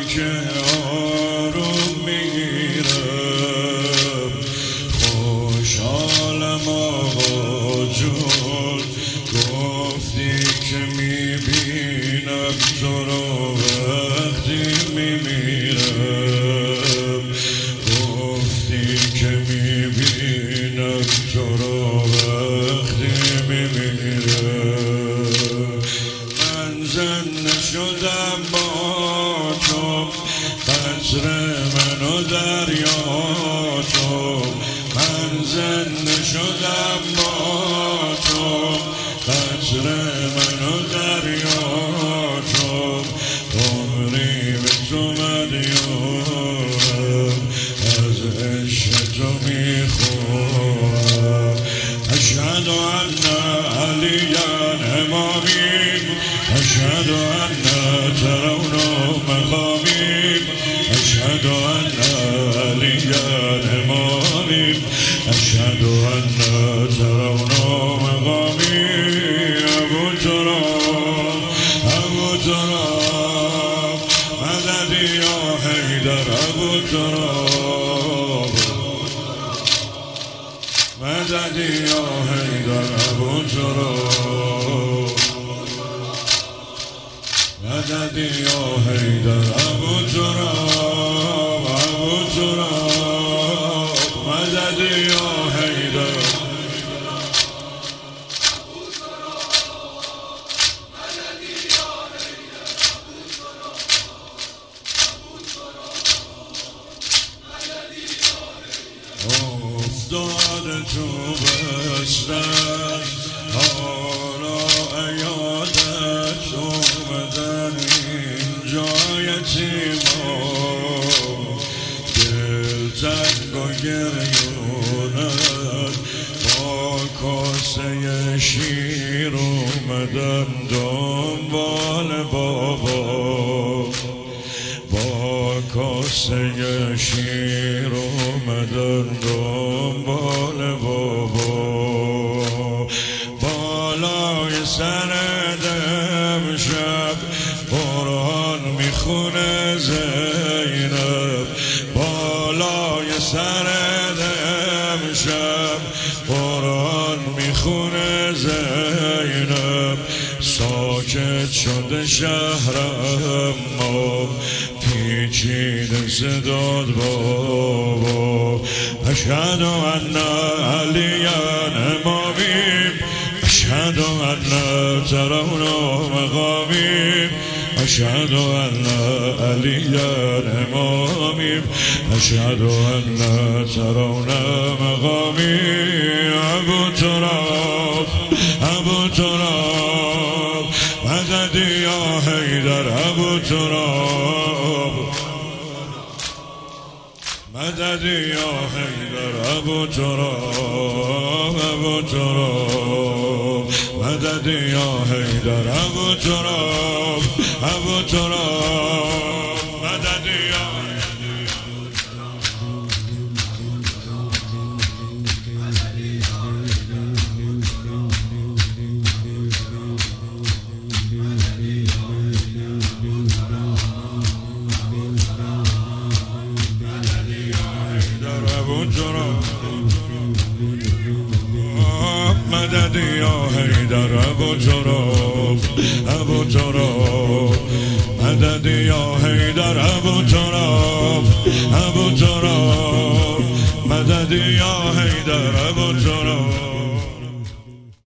که آروم میگیرم خوشحالم آقا جون گفتی که میبینم تو رو وقتی میمیرم گفتی که میبینم تو رو وقتی میمیرم من زنده شدم با تو قطر من و دریا تو من زنده شدم با تو قطر من و دریا تو عمری به تو مدیونم از عشق تو میخورم اشهد ان علیاً امامی اشهد ان ترون مقامی اشهد ان علیاً امامی اشهد ان ترون مقامی ابو تراب مددی یا حیدر ابو تراب مددی یا حیدر ابو تراب مددی یا حیدر ابو تراب مددی یا حیدر افتاد تو بستن حالا ایادت اومدن اینجا یتیما دل تنگ و گریونت با کاسه شیر اومدن دنبال بابا با کاسه شیر اومدن دنبال بابا بالای سر امشب قرآن میخونه زینب بالای سر امشب قرآن میخونه زینب ساکت شده شهر اما پیچیده صداد بابا اشهد ان علیاً امامی اشهد ان ترون مقامی اشهد ان علیاً امامی اشهد ان ترون مقامی ابو تراب مددی یا حیدر ابو تراب مددی یا حیدر ابو تراب مددی یا حیدر ابو تراب مددی یا مددی یا حیدر ابو تراب مددی یا حیدر ابو تراب مددی یا حیدر ابو تراب